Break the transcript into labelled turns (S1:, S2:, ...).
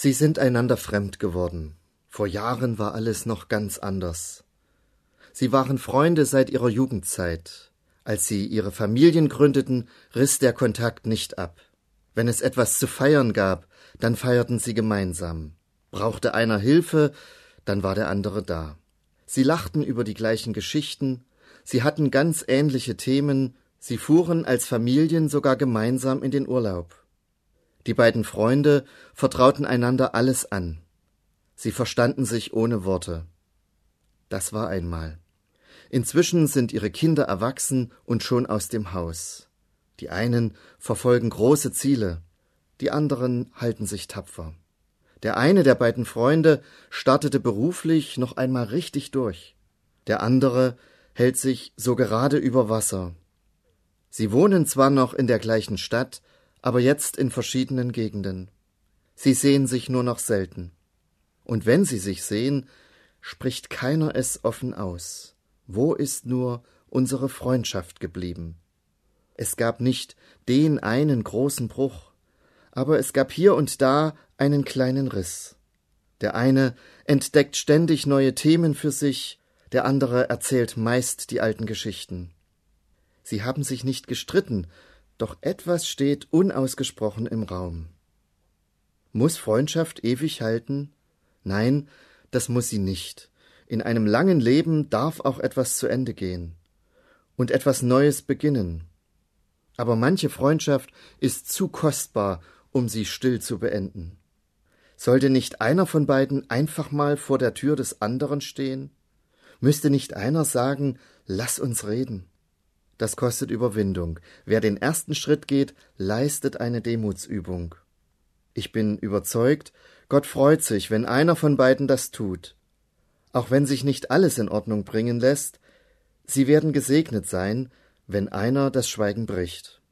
S1: Sie sind einander fremd geworden. Vor Jahren war alles noch ganz anders. Sie waren Freunde seit ihrer Jugendzeit. Als sie ihre Familien gründeten, riss der Kontakt nicht ab. Wenn es etwas zu feiern gab, dann feierten sie gemeinsam. Brauchte einer Hilfe, dann war der andere da. Sie lachten über die gleichen Geschichten, sie hatten ganz ähnliche Themen, sie fuhren als Familien sogar gemeinsam in den Urlaub. Die beiden Freunde vertrauten einander alles an. Sie verstanden sich ohne Worte. Das war einmal. Inzwischen sind ihre Kinder erwachsen und schon aus dem Haus. Die einen verfolgen große Ziele, die anderen halten sich tapfer. Der eine der beiden Freunde startete beruflich noch einmal richtig durch. Der andere hält sich so gerade über Wasser. Sie wohnen zwar noch in der gleichen Stadt, aber jetzt in verschiedenen Gegenden. Sie sehen sich nur noch selten. Und wenn sie sich sehen, spricht keiner es offen aus. Wo ist nur unsere Freundschaft geblieben? Es gab nicht den einen großen Bruch, aber es gab hier und da einen kleinen Riss. Der eine entdeckt ständig neue Themen für sich, der andere erzählt meist die alten Geschichten. Sie haben sich nicht gestritten, doch etwas steht unausgesprochen im Raum. Muss Freundschaft ewig halten? Nein, das muss sie nicht. In einem langen Leben darf auch etwas zu Ende gehen und etwas Neues beginnen. Aber manche Freundschaft ist zu kostbar, um sie still zu beenden. Sollte nicht einer von beiden einfach mal vor der Tür des anderen stehen? Müsste nicht einer sagen, lass uns reden? Das kostet Überwindung. Wer den ersten Schritt geht, leistet eine Demutsübung. Ich bin überzeugt, Gott freut sich, wenn einer von beiden das tut. Auch wenn sich nicht alles in Ordnung bringen lässt, sie werden gesegnet sein, wenn einer das Schweigen bricht.